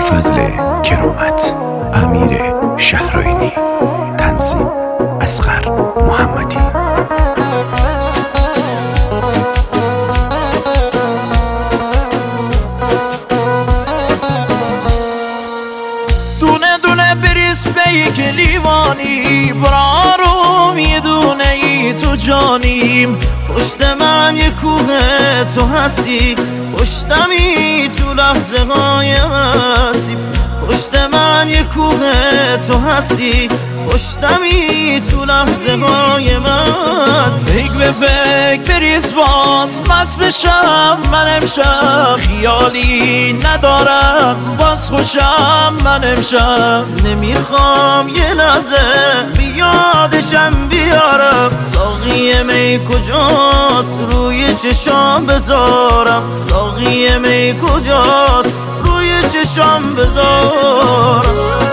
ابوالفضل کرامت، امیر شهرآیینی، تنظیم اصغر محمدی. دونه دونه بریز به یک لیوانی، برارم یه دونه ای تو جانیم. پشت من یه کوه تو هستی، پشتمی تو لحظه های هستی. پشت من یه کوه تو هستی، پشتمی تو لحظه های مست. فکر به فکر بریز باز مست بشم من امشب، خیالی ندارم باز خوشم من امشب. نمیخوام یه لحظه بیادشم بیارم، ساقی می کجاست روی چشام بذارم. ساقی می کجاست روی چشام بذارم.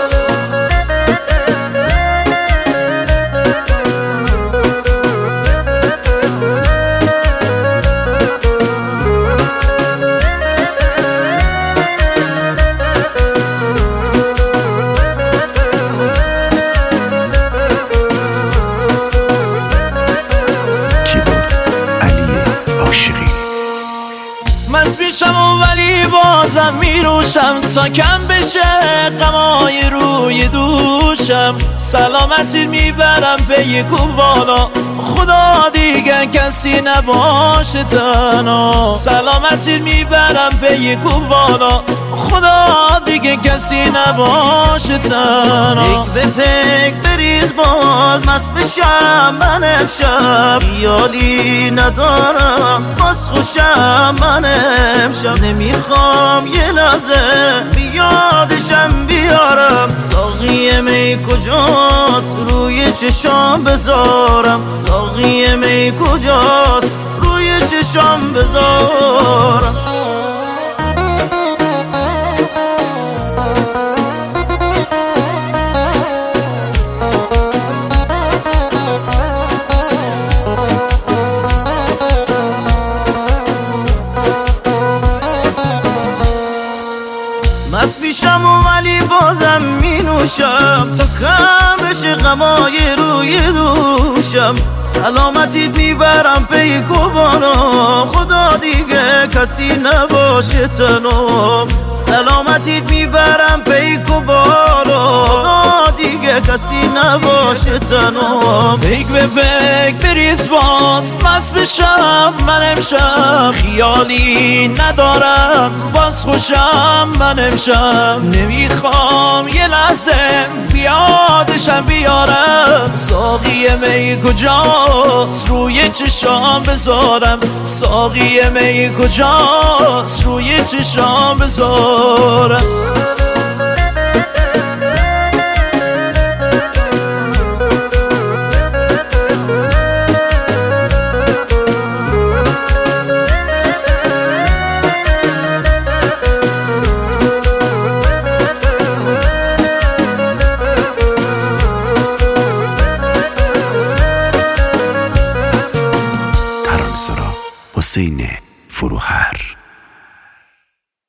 مست میشم ولی بازم میروشم، تا کم بشه غمای روی دوشم. سلامتی میبرم به یک بالا، خدا دیگه کسی نباشه تنها. سلامتی میبرم به یک بالا، خدا دیگه کسی نباشه تنها. فکر به فکر بریز باز مست بشم من امشب، خیالی ندارم باز خوشم من امشب. نمیخوام یه لحظه بیادشم بیارم، ساقی می کجاست روی چشام بذارم. ساقی می کجاست روی چشام بذارم. مست میشم ولی بازم می نوشم، تا کم بشه غمای روی دوشم. سلامتیت میبرم پی بالا، خدا دیگه کسی نباشه تنها. سلامتیت میبرم پی بالا، خدا دیگه کسی نباشه تنها. فکر به فکر بریز باز مست بشم من امشب، خیالی ندارم باز خوشم من امشب. نمیخوام یه لحظه بیادشم بیارم، ساقی می کجاست روی چشام بذارم. ساقی می کجاست روی چشام بذارم.